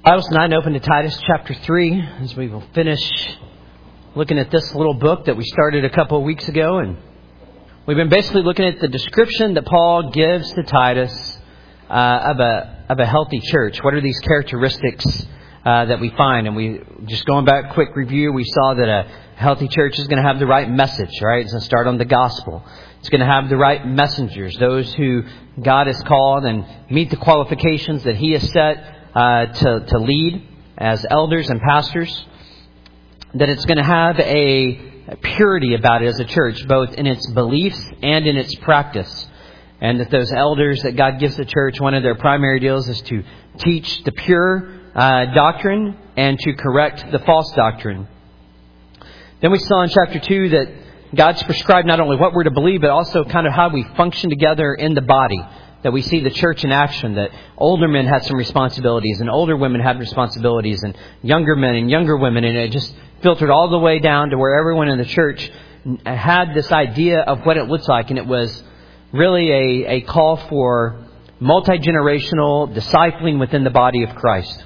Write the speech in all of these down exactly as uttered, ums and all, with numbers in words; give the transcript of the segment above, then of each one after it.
Bibles tonight, open to Titus chapter three as we will finish looking at this little book that we started a couple of weeks ago. And we've been basically looking at the description that Paul gives to Titus uh, of a of a healthy church. What are these characteristics uh, that we find? And we just going back, quick review, we saw that a healthy church is going to have the right message, right? It's going to start on the gospel. It's going to have the right messengers, those who God has called and meet the qualifications that He has set Uh, to, to lead as elders and pastors, that it's going to have a, a purity about it as a church, both in its beliefs and in its practice. And that those elders that God gives the church, one of their primary deals is to teach the pure uh, doctrine and to correct the false doctrine. Then we saw in chapter two that God's prescribed not only what we're to believe, but also kind of how we function together in the body. That we see the church in action, that older men had some responsibilities and older women had responsibilities and younger men and younger women. And it just filtered all the way down to where everyone in the church had this idea of what it looks like. And it was really a, a call for multi-generational discipling within the body of Christ.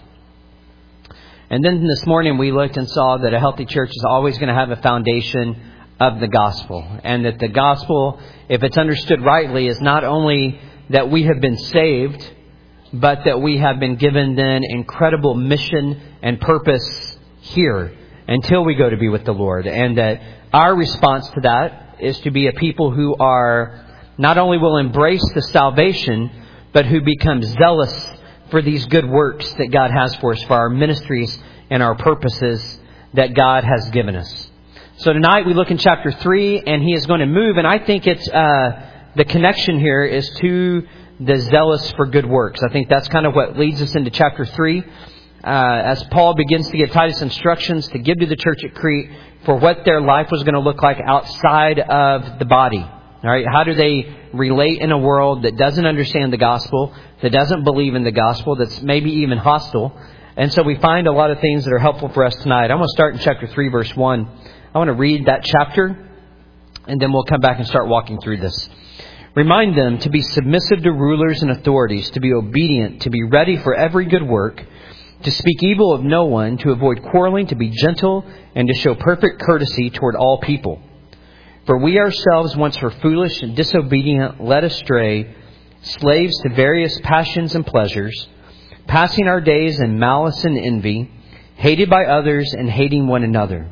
And then this morning we looked and saw that a healthy church is always going to have a foundation of the gospel. And that the gospel, if it's understood rightly, is not only that we have been saved, but that we have been given then incredible mission and purpose here until we go to be with the Lord. And that our response to that is to be a people who are not only will embrace the salvation, but who become zealous for these good works that God has for us, for our ministries and our purposes that God has given us. So tonight we look in chapter three, and he is going to move, and I think it's uh the connection here is to the zealous for good works. I think that's kind of what leads us into chapter three. Uh, as Paul begins to give Titus instructions to give to the church at Crete for what their life was going to look like outside of the body. All right, how do they relate in a world that doesn't understand the gospel, that doesn't believe in the gospel, that's maybe even hostile? And so we find a lot of things that are helpful for us tonight. I'm going to start in chapter three, verse one. I want to read that chapter, and then we'll come back and start walking through this. Remind them to be submissive to rulers and authorities, to be obedient, to be ready for every good work, to speak evil of no one, to avoid quarreling, to be gentle, and to show perfect courtesy toward all people. For we ourselves once were foolish and disobedient, led astray, slaves to various passions and pleasures, passing our days in malice and envy, hated by others and hating one another.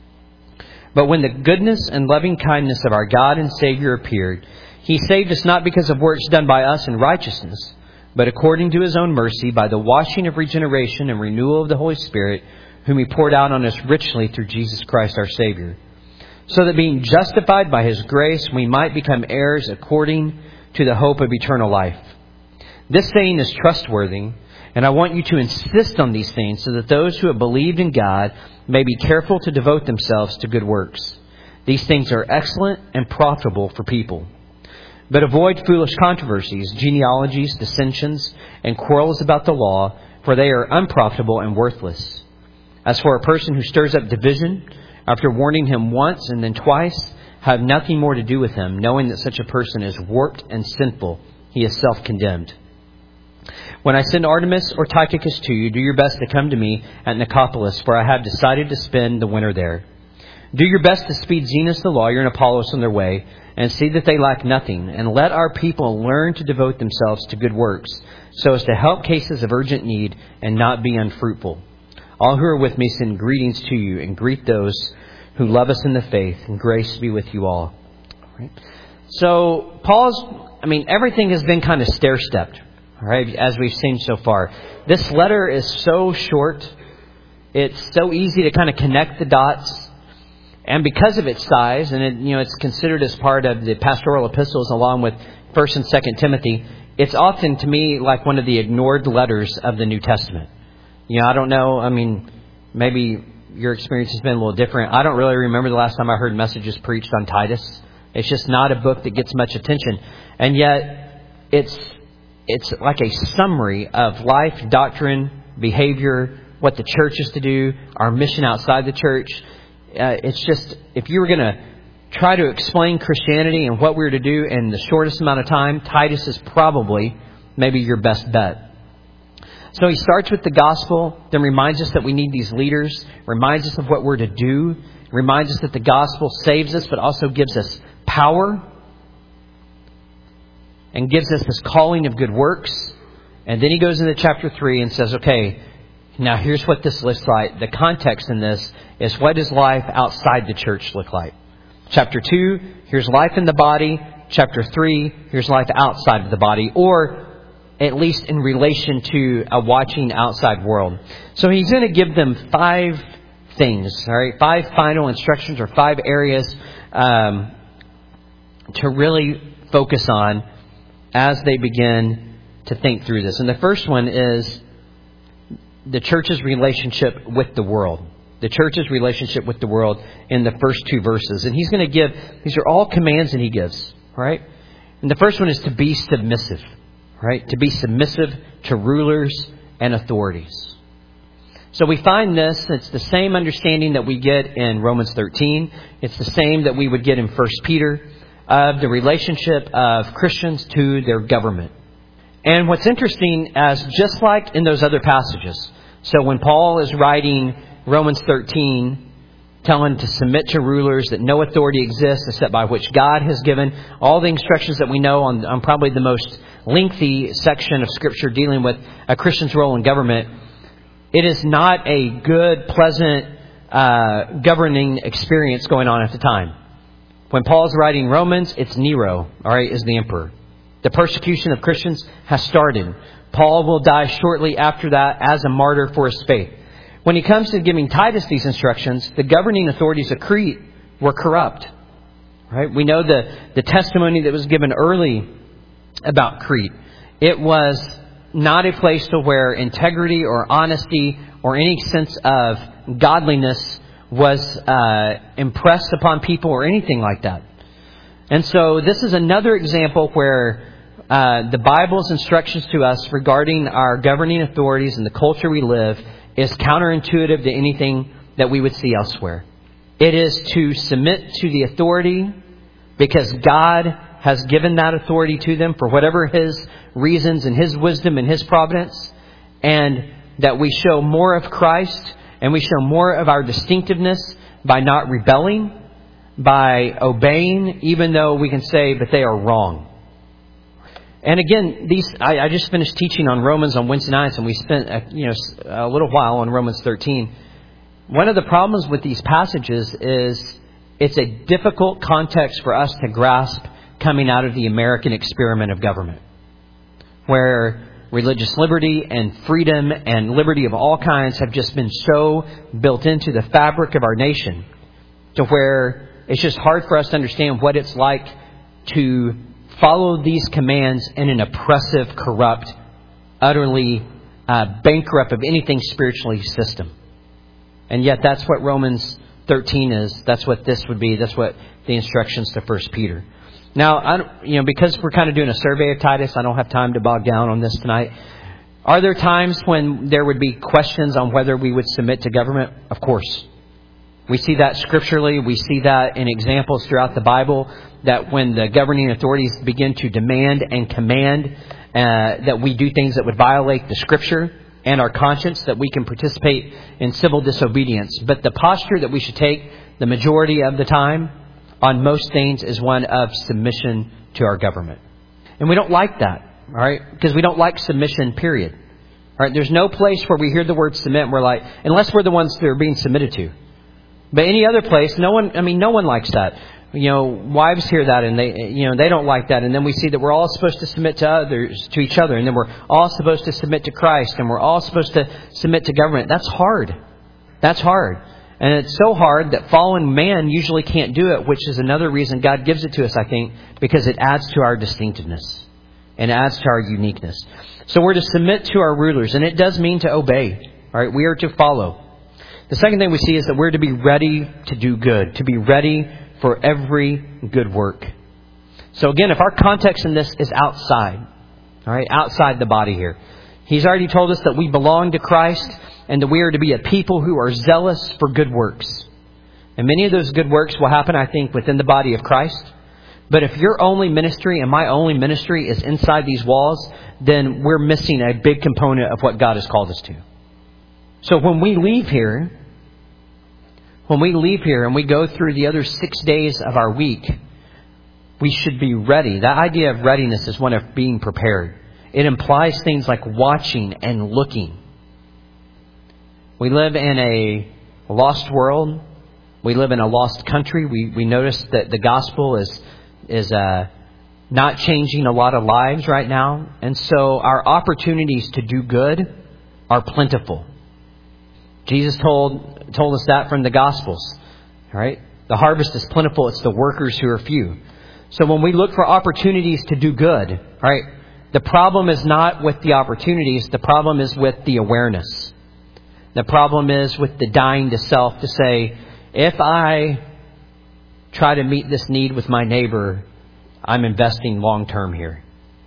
But when the goodness and loving kindness of our God and Savior appeared, He saved us not because of works done by us in righteousness, but according to His own mercy, by the washing of regeneration and renewal of the Holy Spirit, whom He poured out on us richly through Jesus Christ our Savior. So that being justified by His grace, we might become heirs according to the hope of eternal life. This saying is trustworthy, and I want you to insist on these things so that those who have believed in God may be careful to devote themselves to good works. These things are excellent and profitable for people. But avoid foolish controversies, genealogies, dissensions, and quarrels about the law, for they are unprofitable and worthless. As for a person who stirs up division, after warning him once and then twice, have nothing more to do with him, knowing that such a person is warped and sinful. He is self-condemned. When I send Artemis or Tychicus to you, do your best to come to me at Nicopolis, for I have decided to spend the winter there. Do your best to speed Zenas the lawyer and Apollos on their way, and see that they lack nothing, and let our people learn to devote themselves to good works, so as to help cases of urgent need and not be unfruitful. All who are with me send greetings to you, and greet those who love us in the faith, and grace be with you all. All right. So Paul's, I mean, everything has been kind of stair-stepped, all right, as we've seen so far. This letter is so short. It's so easy to kind of connect the dots. And because of its size, and it, you know, it's considered as part of the pastoral epistles along with First and Second Timothy, it's often to me like one of the ignored letters of the New Testament. You know, I don't know. I mean, maybe your experience has been a little different. I don't really remember the last time I heard messages preached on Titus. It's just not a book that gets much attention. And yet, it's it's like a summary of life, doctrine, behavior, what the church is to do, our mission outside the church. Uh, it's just, if you were going to try to explain Christianity and what we're to do in the shortest amount of time, Titus is probably maybe your best bet. So he starts with the gospel, then reminds us that we need these leaders, reminds us of what we're to do, reminds us that the gospel saves us, but also gives us power and gives us this calling of good works. And then he goes into chapter three and says, okay, now here's what this looks like. The context in this is, what does life outside the church look like? Chapter two, here's life in the body. Chapter three, here's life outside of the body, or at least in relation to a watching outside world. So he's going to give them five things, all right, five final instructions or five areas um, to really focus on as they begin to think through this. And the first one is the church's relationship with the world. The church's relationship with the world in the first two verses. And he's going to give, these are all commands that he gives, right? And the first one is to be submissive, right? To be submissive to rulers and authorities. So we find this, it's the same understanding that we get in Romans thirteen. It's the same that we would get in First Peter, of the relationship of Christians to their government. And what's interesting, as just like in those other passages, so when Paul is writing Romans thirteen, telling to submit to rulers, that no authority exists except by which God has given, all the instructions that we know on, on probably the most lengthy section of Scripture dealing with a Christian's role in government, it is not a good, pleasant uh, governing experience going on at the time. When Paul's writing Romans, it's Nero, all right, is the emperor. The persecution of Christians has started. Paul will die shortly after that as a martyr for his faith. When he comes to giving Titus these instructions, the governing authorities of Crete were corrupt. Right? We know the, the testimony that was given early about Crete. It was not a place to where integrity or honesty or any sense of godliness was uh, impressed upon people or anything like that. And so this is another example where uh, the Bible's instructions to us regarding our governing authorities and the culture we live is counterintuitive to anything that we would see elsewhere. It is to submit to the authority because God has given that authority to them for whatever His reasons and His wisdom and His providence, and that we show more of Christ and we show more of our distinctiveness by not rebelling, by obeying, even though we can say that they are wrong. And again, these I, I just finished teaching on Romans on Wednesday nights, and we spent a, you know a little while on Romans thirteen. One of the problems with these passages is it's a difficult context for us to grasp coming out of the American experiment of government, where religious liberty and freedom and liberty of all kinds have just been so built into the fabric of our nation to where it's just hard for us to understand what it's like to follow these commands in an oppressive, corrupt, utterly uh, bankrupt of anything spiritually system. And yet that's what Romans thirteen is. That's what this would be. That's what the instructions to First Peter. Now, I don't, you know, because we're kind of doing a survey of Titus, I don't have time to bog down on this tonight. Are there times when there would be questions on whether we would submit to government? Of course. We see that scripturally. We see that in examples throughout the Bible, that when the governing authorities begin to demand and command uh, that we do things that would violate the Scripture and our conscience, that we can participate in civil disobedience. But the posture that we should take the majority of the time on most things is one of submission to our government. And we don't like that, all right? Because we don't like submission, period. All right? There's no place where we hear the word submit and we're like, unless we're the ones that are being submitted to. But any other place, no one, I mean, no one likes that. You know, wives hear that and they, you know, they don't like that. And then we see that we're all supposed to submit to others, to each other. And then we're all supposed to submit to Christ. And we're all supposed to submit to government. That's hard. That's hard. And it's so hard that fallen man usually can't do it, which is another reason God gives it to us, I think, because it adds to our distinctiveness and adds to our uniqueness. So we're to submit to our rulers, and it does mean to obey. All right, we are to follow. The second thing we see is that we're to be ready to do good, to be ready for every good work. So again, if our context in this is outside, all right, outside the body here, He's already told us that we belong to Christ and that we are to be a people who are zealous for good works. And many of those good works will happen, I think, within the body of Christ. But if your only ministry and my only ministry is inside these walls, then we're missing a big component of what God has called us to. So when we leave here, when we leave here and we go through the other six days of our week, we should be ready. That idea of readiness is one of being prepared. It implies things like watching and looking. We live in a lost world. We live in a lost country. We we notice that the gospel is is uh, not changing a lot of lives right now. And so our opportunities to do good are plentiful. Jesus told told us that from the Gospels. All right? The harvest is plentiful. It's the workers who are few. So when we look for opportunities to do good, all right, the problem is not with the opportunities. The problem is with the awareness. The problem is with the dying to self to say, if I try to meet this need with my neighbor, I'm investing long term here.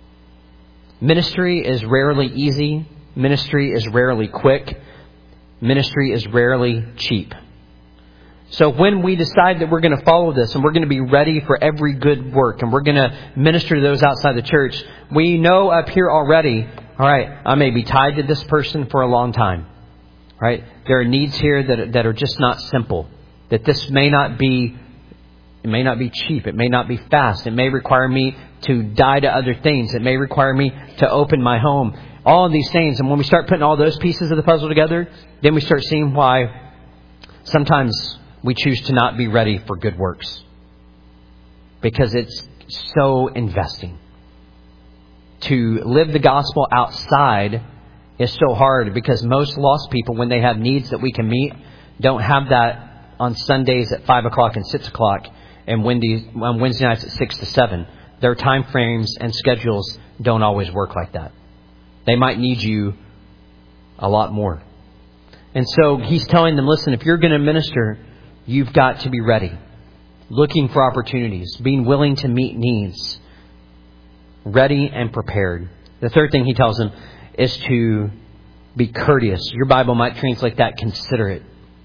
Ministry is rarely easy. Ministry is rarely quick. Ministry is rarely cheap. So when we decide that we're going to follow this and we're going to be ready for every good work and we're going to minister to those outside the church, we know up here already, all right, I may be tied to this person for a long time. Right? There are needs here that that are just not simple. That this may not be, it may not be cheap. It may not be fast. It may require me to die to other things. It may require me to open my home. All of these things. And when we start putting all those pieces of the puzzle together, then we start seeing why sometimes we choose to not be ready for good works. Because it's so investing. To live the gospel outside is so hard because most lost people, when they have needs that we can meet, don't have that on Sundays at five o'clock and six o'clock and Wednesday, on Wednesday nights at six to seven. Their time frames and schedules don't always work like that. They might need you a lot more. And so he's telling them, listen, if you're going to minister, you've got to be ready. Looking for opportunities. Being willing to meet needs. Ready and prepared. The third thing he tells them is to be courteous. Your Bible might translate that considerate.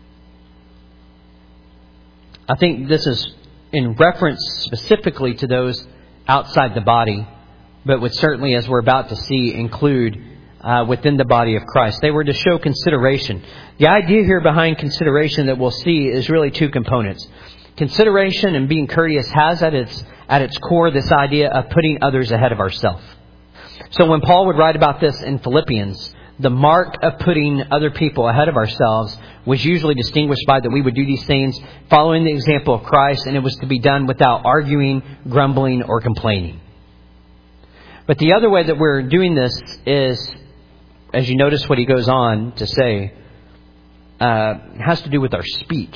I think this is in reference specifically to those outside the body, but would certainly, as we're about to see, include uh, within the body of Christ. They were to show consideration. The idea here behind consideration that we'll see is really two components. Consideration and being courteous has at its at its core this idea of putting others ahead of ourselves. So when Paul would write about this in Philippians, the mark of putting other people ahead of ourselves was usually distinguished by that we would do these things following the example of Christ, and it was to be done without arguing, grumbling, or complaining. But the other way that we're doing this is, as you notice what he goes on to say, uh, has to do with our speech.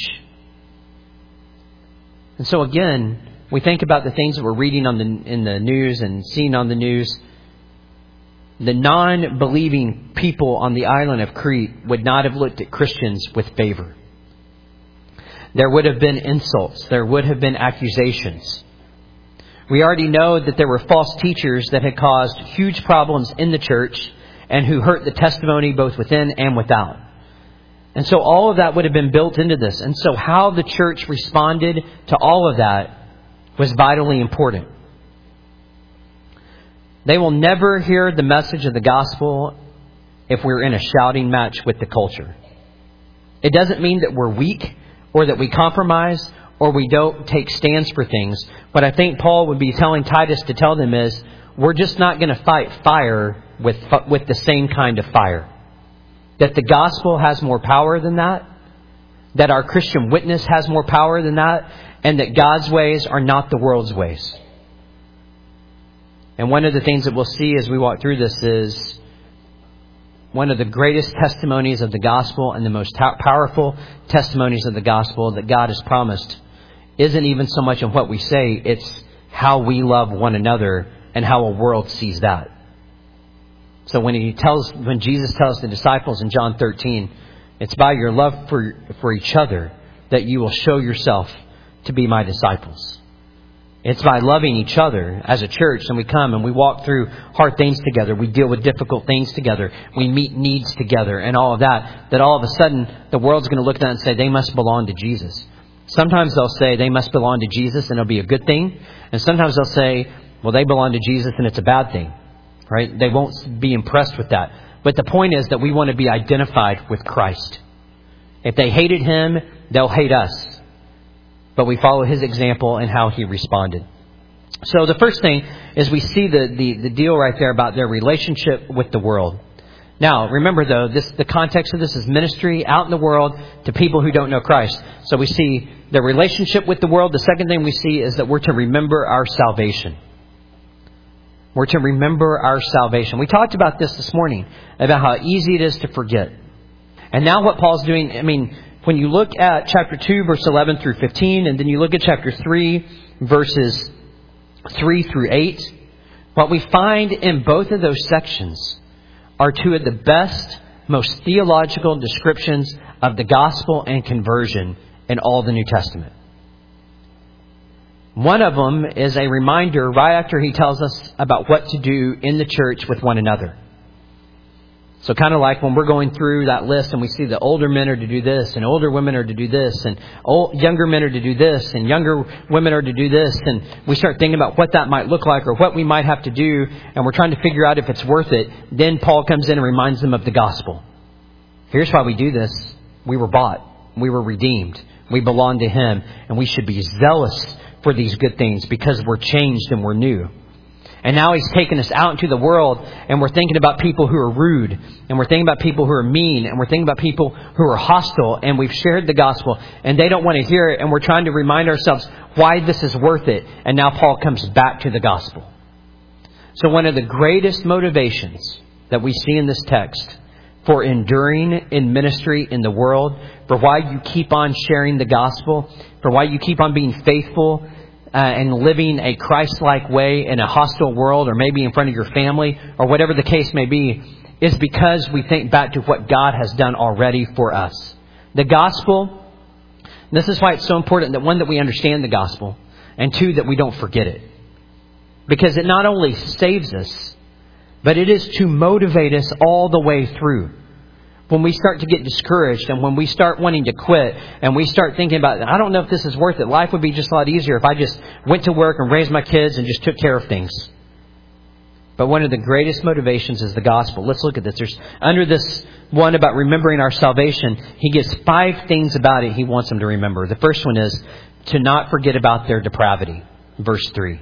And so again, we think about the things that we're reading on the in the news and seeing on the news. The non-believing people on the island of Crete would not have looked at Christians with favor. There would have been insults. There would have been accusations. We already know that there were false teachers that had caused huge problems in the church and who hurt the testimony both within and without. And so all of that would have been built into this. And so how the church responded to all of that was vitally important. They will never hear the message of the gospel if we're in a shouting match with the culture. It doesn't mean that we're weak or that we compromise or we don't take stands for things. What I think Paul would be telling Titus to tell them is, we're just not going to fight fire with with the same kind of fire. That the gospel has more power than that. That our Christian witness has more power than that. And that God's ways are not the world's ways. And one of the things that we'll see as we walk through this is one of the greatest testimonies of the gospel and the most powerful testimonies of the gospel that God has promised isn't even so much in what we say, it's how we love one another and how a world sees that. So when he tells, when Jesus tells the disciples in John thirteen, it's by your love for, for each other that you will show yourself to be my disciples. It's by loving each other as a church, and we come and we walk through hard things together. We deal with difficult things together. We meet needs together and all of that. That all of a sudden the world's going to look at that and say they must belong to Jesus. Sometimes they'll say they must belong to Jesus and it'll be a good thing. And sometimes they'll say, well, they belong to Jesus and it's a bad thing. Right? They won't be impressed with that. But the point is that we want to be identified with Christ. If they hated Him, they'll hate us. But we follow His example and how He responded. So the first thing is we see the, the, the deal right there about their relationship with the world. Now, remember though, this the context of this is ministry out in the world to people who don't know Christ. So we see the relationship with the world. The second thing we see is that we're to remember our salvation. We're to remember our salvation. We talked about this this morning, about how easy it is to forget. And now what Paul's doing, I mean, when you look at chapter two, verse eleven through fifteen, and then you look at chapter three, verses three through eight, what we find in both of those sections are two of the best, most theological descriptions of the gospel and conversion in all the New Testament. One of them is a reminder right after he tells us about what to do in the church with one another. So kind of like when we're going through that list and we see the older men are to do this and older women are to do this and old, younger men are to do this and younger women are to do this. And we start thinking about what that might look like or what we might have to do. And we're trying to figure out if it's worth it. Then Paul comes in and reminds them of the gospel. Here's why we do this. We were bought. We were redeemed. We belong to Him. And we should be zealous for these good things because we're changed and we're new. And now He's taken us out into the world and we're thinking about people who are rude and we're thinking about people who are mean and we're thinking about people who are hostile, and we've shared the gospel and they don't want to hear it, and we're trying to remind ourselves why this is worth it. And now Paul comes back to the gospel. So one of the greatest motivations that we see in this text for enduring in ministry in the world, for why you keep on sharing the gospel, for why you keep on being faithful Uh, and living a Christ-like way in a hostile world, or maybe in front of your family, or whatever the case may be, is because we think back to what God has done already for us. The gospel, this is why it's so important that one, that we understand the gospel, and two, that we don't forget it. Because it not only saves us, but it is to motivate us all the way through. When we start to get discouraged and when we start wanting to quit and we start thinking about, I don't know if this is worth it. Life would be just a lot easier if I just went to work and raised my kids and just took care of things. But one of the greatest motivations is the gospel. Let's look at this. There's under this one about remembering our salvation, he gives five things about it he wants them to remember. The first one is to not forget about their depravity. Verse three.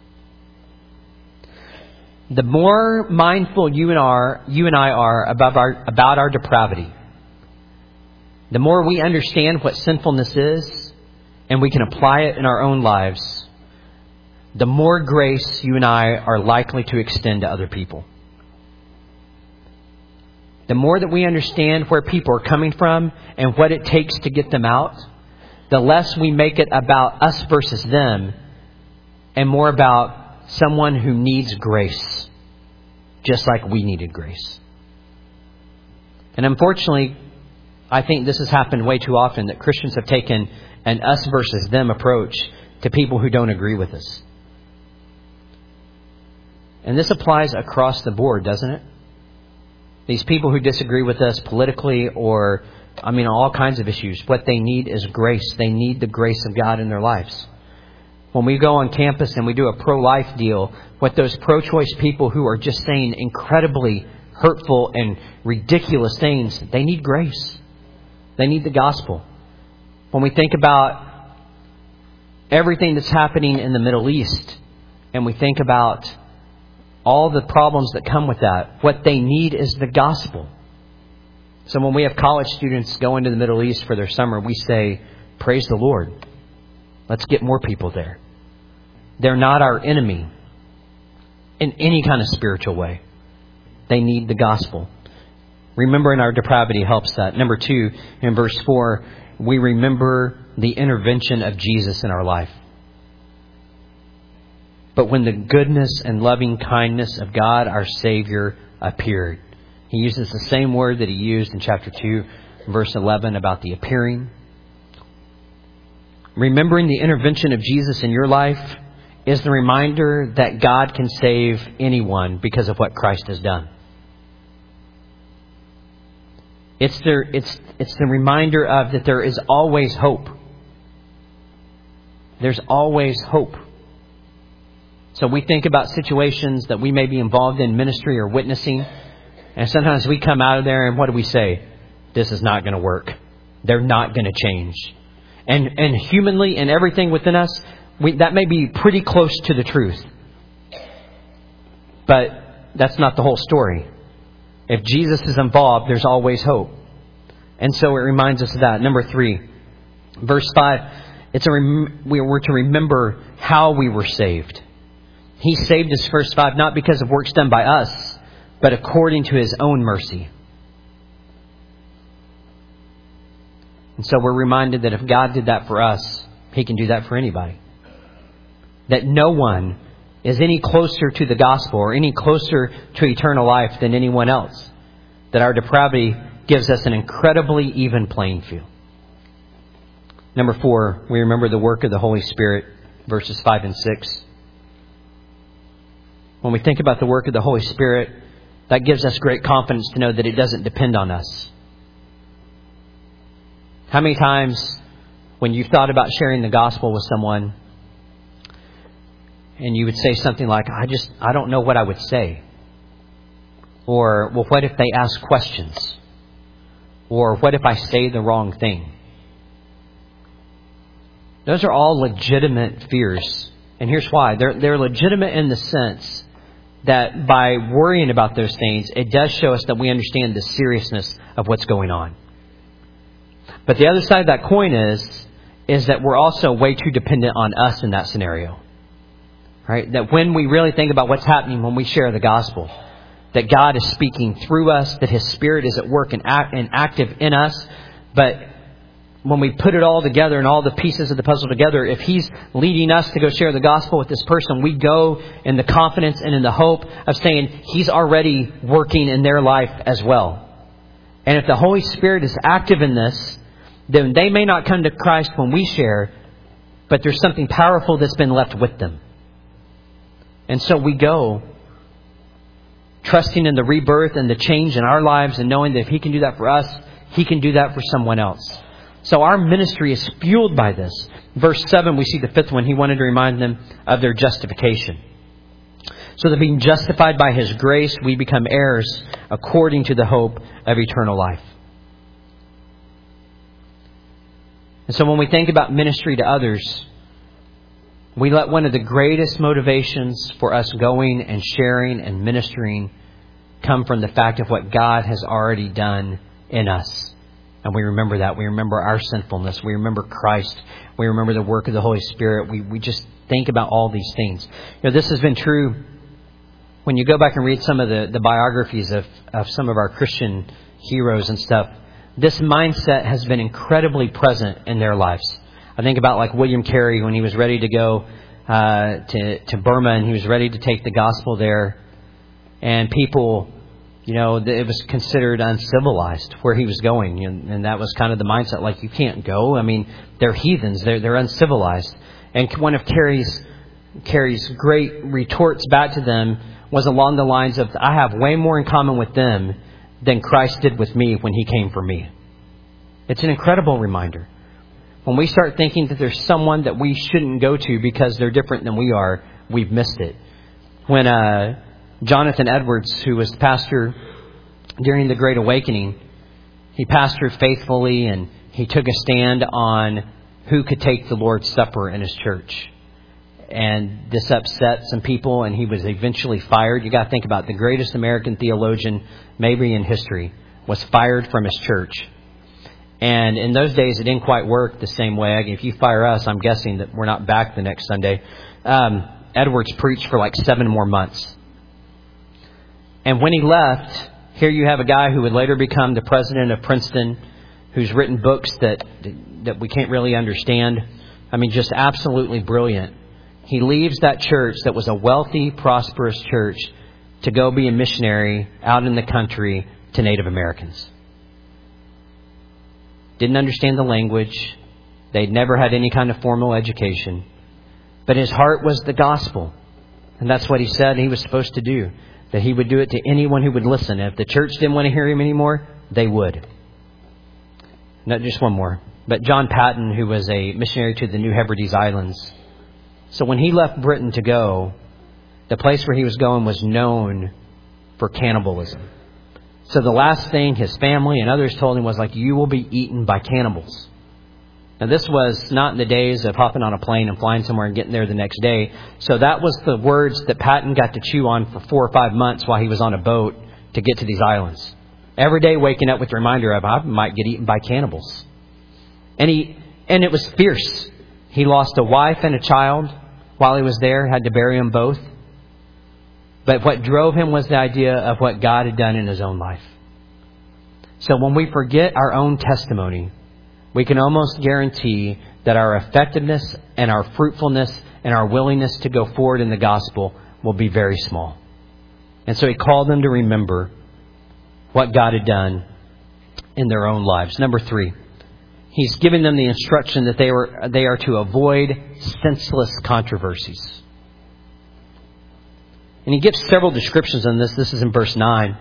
The more mindful you and, are, you and I are about our, about our depravity, the more we understand what sinfulness is and we can apply it in our own lives, the more grace you and I are likely to extend to other people. The more that we understand where people are coming from and what it takes to get them out, the less we make it about us versus them and more about someone who needs grace, just like we needed grace. And unfortunately, I think this has happened way too often, that Christians have taken an us versus them approach to people who don't agree with us. And this applies across the board, doesn't it? These people who disagree with us politically or, I mean, all kinds of issues, what they need is grace. They need the grace of God in their lives. When we go on campus and we do a pro-life deal, what those pro-choice people who are just saying incredibly hurtful and ridiculous things, they need grace. They need the gospel. When we think about everything that's happening in the Middle East and we think about all the problems that come with that, what they need is the gospel. So when we have college students go into the Middle East for their summer, we say, praise the Lord. Let's get more people there. They're not our enemy in any kind of spiritual way. They need the gospel. Remembering our depravity helps that. Number two, in verse four, we remember the intervention of Jesus in our life. But when the goodness and loving kindness of God, our Savior, appeared. He uses the same word that he used in chapter two, verse eleven, about the appearing. Remembering the intervention of Jesus in your life is the reminder that God can save anyone because of what Christ has done. It's the, it's, it's the reminder of that there is always hope. there's always hope. So we think about situations that we may be involved in ministry or witnessing, and sometimes we come out of there and what do we say? This is not going to work. They're not going to change. And and humanly and everything within us, we, that may be pretty close to the truth. But that's not the whole story. If Jesus is involved, there's always hope. And so it reminds us of that. Number three, verse five, it's a rem- we were to remember how we were saved. He saved us, verse five, not because of works done by us, but according to His own mercy. And so we're reminded that if God did that for us, He can do that for anybody. That no one is any closer to the gospel or any closer to eternal life than anyone else. That our depravity gives us an incredibly even playing field. Number four, we remember the work of the Holy Spirit, verses five and six. When we think about the work of the Holy Spirit, that gives us great confidence to know that it doesn't depend on us. How many times when you've thought about sharing the gospel with someone and you would say something like, I just, I don't know what I would say. Or, well, what if they ask questions? Or what if I say the wrong thing? Those are all legitimate fears. And here's why. They're, they're legitimate in the sense that by worrying about those things, it does show us that we understand the seriousness of what's going on. But the other side of that coin is, is that we're also way too dependent on us in that scenario. Right? That when we really think about what's happening when we share the gospel, that God is speaking through us, that His Spirit is at work and, act, and active in us. But when we put it all together and all the pieces of the puzzle together, if He's leading us to go share the gospel with this person, we go in the confidence and in the hope of saying He's already working in their life as well. And if the Holy Spirit is active in this, then they may not come to Christ when we share, but there's something powerful that's been left with them. And so we go trusting in the rebirth and the change in our lives and knowing that if He can do that for us, He can do that for someone else. So our ministry is fueled by this. Verse seven, we see the fifth one. He wanted to remind them of their justification. So that being justified by His grace, we become heirs according to the hope of eternal life. And so when we think about ministry to others, we let one of the greatest motivations for us going and sharing and ministering come from the fact of what God has already done in us. And we remember that. We remember our sinfulness. We remember Christ. We remember the work of the Holy Spirit. We we just think about all these things. You know, this has been true when you go back and read some of the, the biographies of, of some of our Christian heroes and stuff. This mindset has been incredibly present in their lives. I think about like William Carey when he was ready to go uh, to, to Burma and he was ready to take the gospel there. And people, you know, it was considered uncivilized where he was going. And, and that was kind of the mindset, like, you can't go. I mean, they're heathens. They're, they're uncivilized. And one of Carey's, Carey's great retorts back to them was along the lines of, I have way more in common with them than Christ did with me when He came for me. It's an incredible reminder. When we start thinking that there's someone that we shouldn't go to because they're different than we are, we've missed it. When uh, Jonathan Edwards, who was pastor during the Great Awakening, he pastored faithfully and he took a stand on who could take the Lord's Supper in his church. And this upset some people and he was eventually fired. You got to think about it. The greatest American theologian maybe in history was fired from his church. And in those days, it didn't quite work the same way. If you fire us, I'm guessing that we're not back the next Sunday. Um, Edwards preached for like seven more months. And when he left, here you have a guy who would later become the president of Princeton, who's written books that that we can't really understand. I mean, just absolutely brilliant. He leaves that church that was a wealthy, prosperous church to go be a missionary out in the country to Native Americans. Didn't understand the language. They'd never had any kind of formal education. But his heart was the gospel. And that's what he said he was supposed to do. That he would do it to anyone who would listen. And if the church didn't want to hear him anymore, they would. No, just one more. but John Patton, who was a missionary to the New Hebrides Islands. So when he left Britain to go, the place where he was going was known for cannibalism. So the last thing his family and others told him was like, you will be eaten by cannibals. Now this was not in the days of hopping on a plane and flying somewhere and getting there the next day. So that was the words that Patton got to chew on for four or five months while he was on a boat to get to these islands. Every day waking up with the reminder of, I might get eaten by cannibals. And he, and it was fierce. He lost a wife and a child while he was there, had to bury them both. But what drove him was the idea of what God had done in his own life. So when we forget our own testimony, we can almost guarantee that our effectiveness and our fruitfulness and our willingness to go forward in the gospel will be very small. And so he called them to remember what God had done in their own lives. Number three, he's giving them the instruction that they were they are to avoid senseless controversies. And he gives several descriptions on this. This is in verse nine.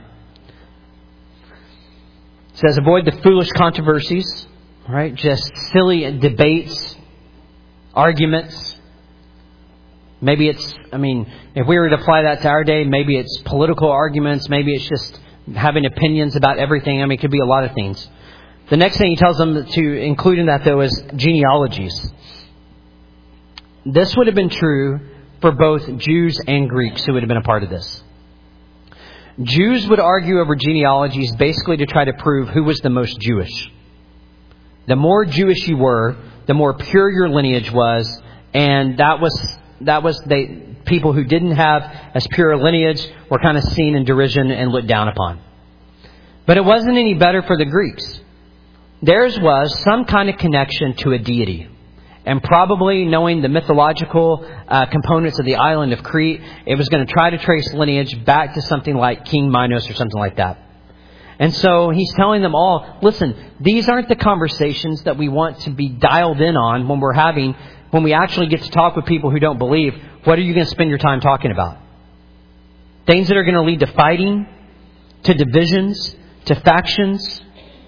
It says, avoid the foolish controversies, right? Just silly debates, arguments. Maybe it's, I mean, if we were to apply that to our day, maybe it's political arguments. Maybe it's just having opinions about everything. I mean, it could be a lot of things. The next thing he tells them to include in that, though, is genealogies. This would have been true for both Jews and Greeks who would have been a part of this. Jews would argue over genealogies basically to try to prove who was the most Jewish. The more Jewish you were, the more pure your lineage was, and that was that was they people who didn't have as pure a lineage were kind of seen in derision and looked down upon. But it wasn't any better for the Greeks. Theirs was some kind of connection to a deity. And probably knowing the mythological uh, components of the island of Crete, it was going to try to trace lineage back to something like King Minos or something like that. And so he's telling them all, listen, these aren't the conversations that we want to be dialed in on when we're having, when we actually get to talk with people who don't believe. What are you going to spend your time talking about? Things that are going to lead to fighting, to divisions, to factions,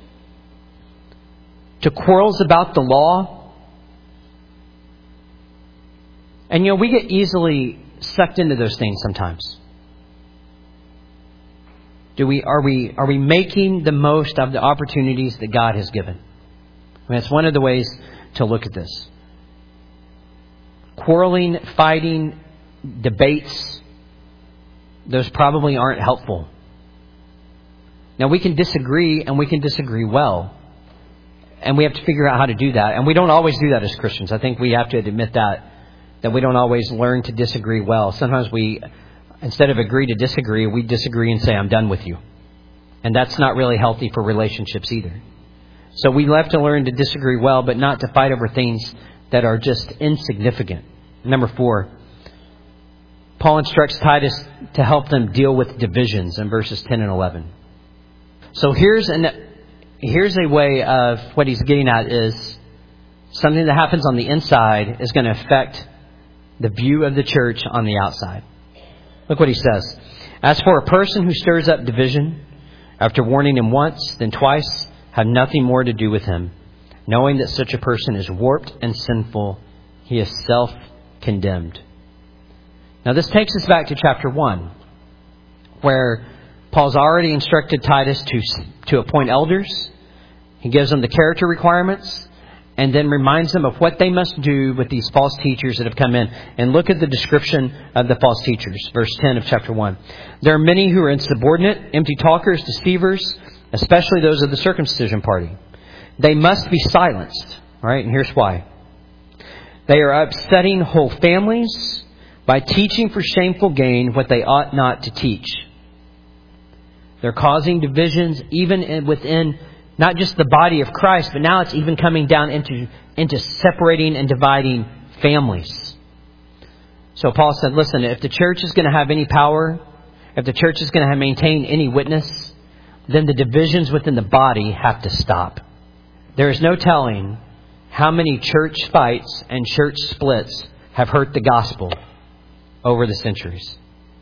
to quarrels about the law. And, you know, we get easily sucked into those things sometimes. Do we, are we, are we making the most of the opportunities that God has given? I mean, it's one of the ways to look at this. Quarreling, fighting, debates, those probably aren't helpful. Now, we can disagree, and we can disagree well. And we have to figure out how to do that. And we don't always do that as Christians. I think we have to admit that. That we don't always learn to disagree well. Sometimes we, instead of agree to disagree, we disagree and say, I'm done with you. And that's not really healthy for relationships either. So we have to learn to disagree well, but not to fight over things that are just insignificant. Number four, Paul instructs Titus to help them deal with divisions in verses ten and eleven. So here's an, here's a way of what he's getting at is something that happens on the inside is going to affect the view of the church on the outside. Look what he says. As for a person who stirs up division, after warning him once, then twice, have nothing more to do with him. Knowing that such a person is warped and sinful, he is self-condemned. Now this takes us back to chapter one, where Paul's already instructed Titus to, to appoint elders. He gives them the character requirements. And then reminds them of what they must do with these false teachers that have come in. And look at the description of the false teachers. Verse ten of chapter one. There are many who are insubordinate, empty talkers, deceivers, especially those of the circumcision party. They must be silenced. All right, and here's why. They are upsetting whole families by teaching for shameful gain what they ought not to teach. They're causing divisions even within not just the body of Christ, but now it's even coming down into, into separating and dividing families. So Paul said, listen, if the church is going to have any power, if the church is going to maintain any witness, then the divisions within the body have to stop. There is no telling how many church fights and church splits have hurt the gospel over the centuries.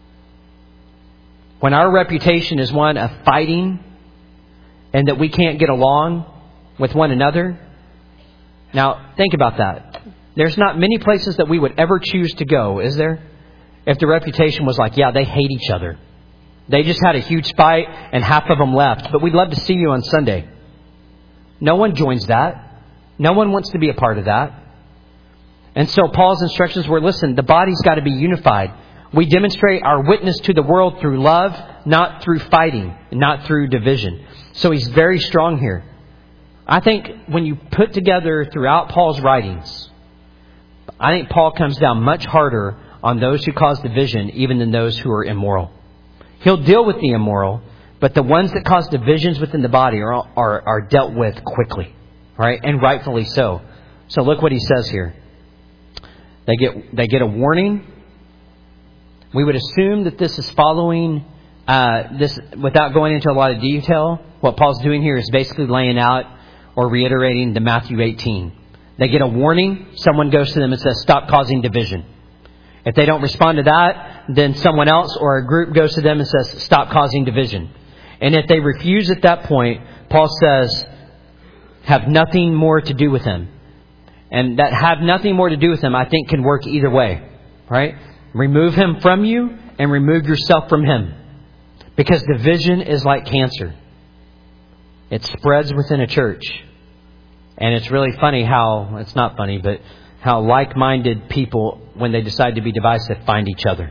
When our reputation is one of fighting and that we can't get along with one another, Now, think about that. There's not many places that we would ever choose to go, is there? If the reputation was like, yeah, they hate each other. They just had a huge fight and half of them left, but we'd love to see you on Sunday. No one joins that. No one wants to be a part of that. And so Paul's instructions were, listen, the body's got to be unified. We demonstrate our witness to the world through love, not through fighting, not through division. So he's very strong here. I think when you put together throughout Paul's writings, I think Paul comes down much harder on those who cause division even than those who are immoral. He'll deal with the immoral, but the ones that cause divisions within the body are are, are dealt with quickly, right? And rightfully so. So look what he says here. They get they get a warning. We would assume that this is following uh, this without going into a lot of detail. What Paul's doing here is basically laying out or reiterating the Matthew eighteen. They get a warning. Someone goes to them and says, "Stop causing division." If they don't respond to that, then someone else or a group goes to them and says, "Stop causing division." And if they refuse at that point, Paul says, "Have nothing more to do with him." And that have nothing more to do with him, I think, can work either way, right? Remove him from you and remove yourself from him. Because division is like cancer. It spreads within a church. And it's really funny how, it's not funny, but how like-minded people, when they decide to be divisive, find each other.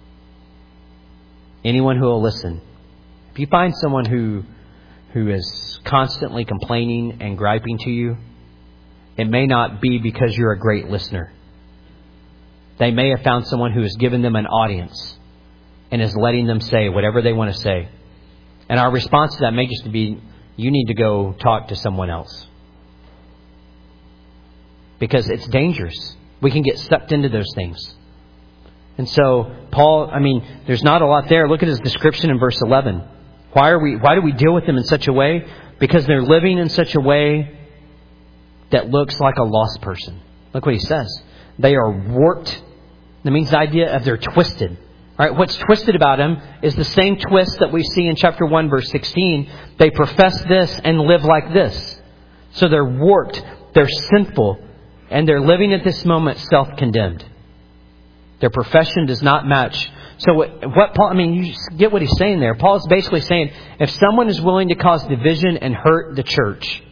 Anyone who will listen. If you find someone who who is constantly complaining and griping to you, it may not be because you're a great listener. They may have found someone who has given them an audience and is letting them say whatever they want to say. And our response to that may just be, you need to go talk to someone else. Because it's dangerous. We can get sucked into those things. And so, Paul, I mean, there's not a lot there. Look at his description in verse eleven. Why are we? Why do we deal with them in such a way? Because they're living in such a way that looks like a lost person. Look what he says. They are warped. That means the idea of they're twisted. All right, what's twisted about them is the same twist that we see in chapter one, verse sixteen. They profess this and live like this. So they're warped. They're sinful. And they're living at this moment self-condemned. Their profession does not match. So what Paul, I mean, you get what he's saying there. Paul's basically saying, if someone is willing to cause division and hurt the church,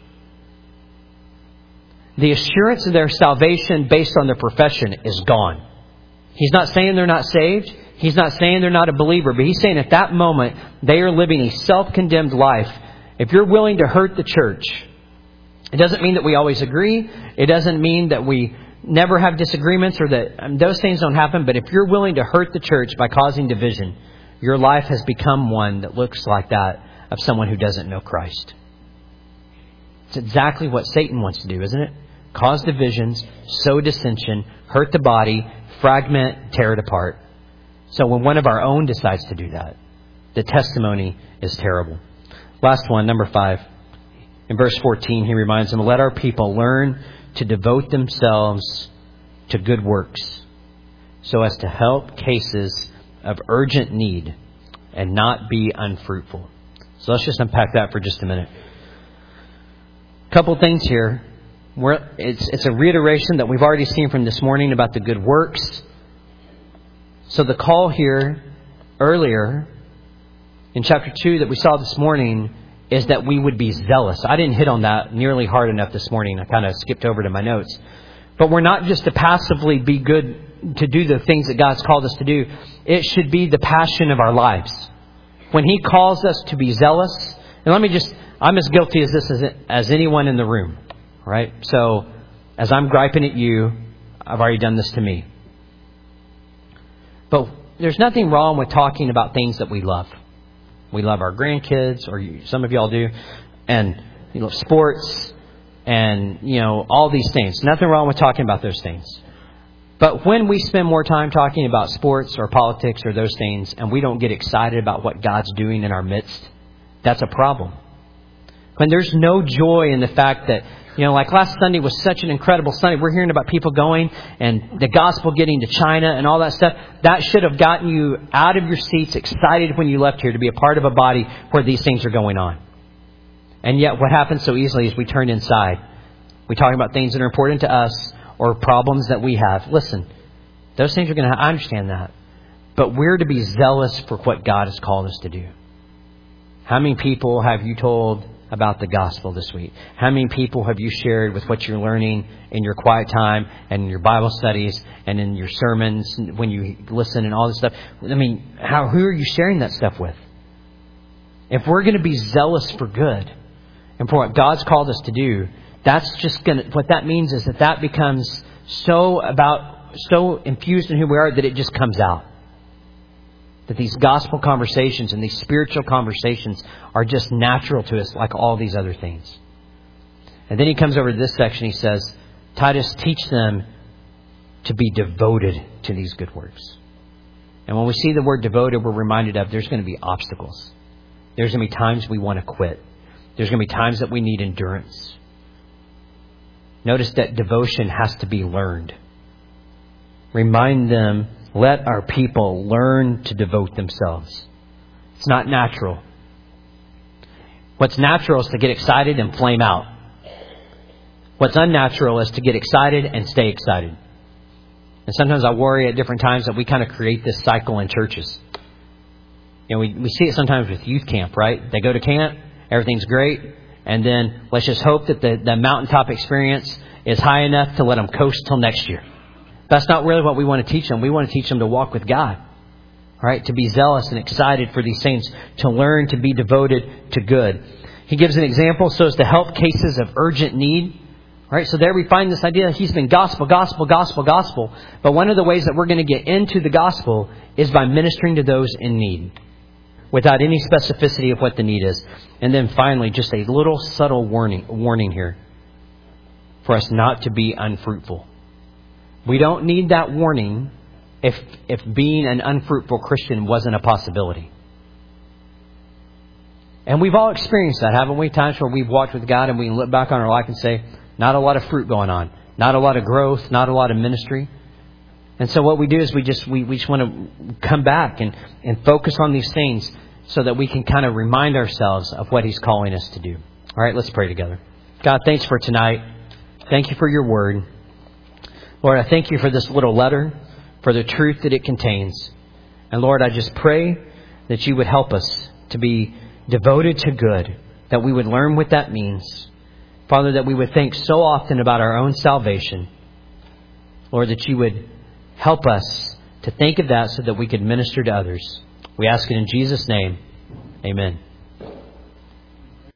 the assurance of their salvation based on their profession is gone. He's not saying they're not saved. He's not saying they're not a believer. But he's saying at that moment, they are living a self-condemned life. If you're willing to hurt the church, it doesn't mean that we always agree. It doesn't mean that we never have disagreements or that um, those things don't happen. But if you're willing to hurt the church by causing division, your life has become one that looks like that of someone who doesn't know Christ. It's exactly what Satan wants to do, isn't it? Cause divisions, sow dissension, hurt the body, fragment, tear it apart. So when one of our own decides to do that, the testimony is terrible. Last one, number five. In verse fourteen, he reminds them, let our people learn to devote themselves to good works so as to help cases of urgent need and not be unfruitful. So let's just unpack that for just a minute. A couple things here. We're, it's, it's a reiteration that we've already seen from this morning about the good works. So the call here earlier in chapter two that we saw this morning is that we would be zealous. I didn't hit on that nearly hard enough this morning. I kind of skipped over to my notes. But we're not just to passively be good to do the things that God's called us to do. It should be the passion of our lives. When He calls us to be zealous, and let me just, I'm as guilty as this as, as anyone in the room. Right? So, as I'm griping at you, I've already done this to me. But there's nothing wrong with talking about things that we love. We love our grandkids, or you, some of y'all do, and you love sports, and you know all these things. Nothing wrong with talking about those things. But when we spend more time talking about sports or politics or those things, and we don't get excited about what God's doing in our midst, that's a problem. When there's no joy in the fact that, you know, like last Sunday was such an incredible Sunday. We're hearing about people going and the gospel getting to China and all that stuff. That should have gotten you out of your seats, excited when you left here to be a part of a body where these things are going on. And yet what happens so easily is we turn inside. We talk about things that are important to us or problems that we have. Listen, those things are going to, I understand that. But we're to be zealous for what God has called us to do. How many people have you told about the gospel this week? How many people have you shared with what you're learning in your quiet time and in your Bible studies and in your sermons when you listen and all this stuff? I mean, how who are you sharing that stuff with? If we're going to be zealous for good and for what God's called us to do, that's just going to, what that means is that that becomes so about, so infused in who we are that it just comes out. That these gospel conversations and these spiritual conversations are just natural to us like all these other things. And then he comes over to this section. He says, Titus, teach them to be devoted to these good works. And when we see the word devoted, we're reminded of there's going to be obstacles. There's going to be times we want to quit. There's going to be times that we need endurance. Notice that devotion has to be learned. Remind them, let our people learn to devote themselves. It's not natural. What's natural is to get excited and flame out. What's unnatural is to get excited and stay excited. And sometimes I worry at different times that we kind of create this cycle in churches. You know, we, we see it sometimes with youth camp, right? They go to camp, everything's great, and then let's just hope that the, the mountaintop experience is high enough to let them coast till next year. That's not really what we want to teach them. We want to teach them to walk with God. All right, to be zealous and excited for these things, to learn to be devoted to good. He gives an example so as to help cases of urgent need. All right, so there we find this idea that he's been gospel, gospel, gospel, gospel. But one of the ways that we're going to get into the gospel is by ministering to those in need, without any specificity of what the need is. And then finally, just a little subtle warning, warning here for us not to be unfruitful. We don't need that warning if if being an unfruitful Christian wasn't a possibility. And we've all experienced that, haven't we? Times where we've walked with God and we can look back on our life and say, not a lot of fruit going on, not a lot of growth, not a lot of ministry. And so what we do is we just we, we just want to come back and, and focus on these things so that we can kind of remind ourselves of what He's calling us to do. All right, let's pray together. God, thanks for tonight. Thank you for your word. Lord, I thank you for this little letter, for the truth that it contains. And Lord, I just pray that you would help us to be devoted to good, that we would learn what that means. Father, that we would think so often about our own salvation. Lord, that you would help us to think of that so that we could minister to others. We ask it in Jesus' name. Amen.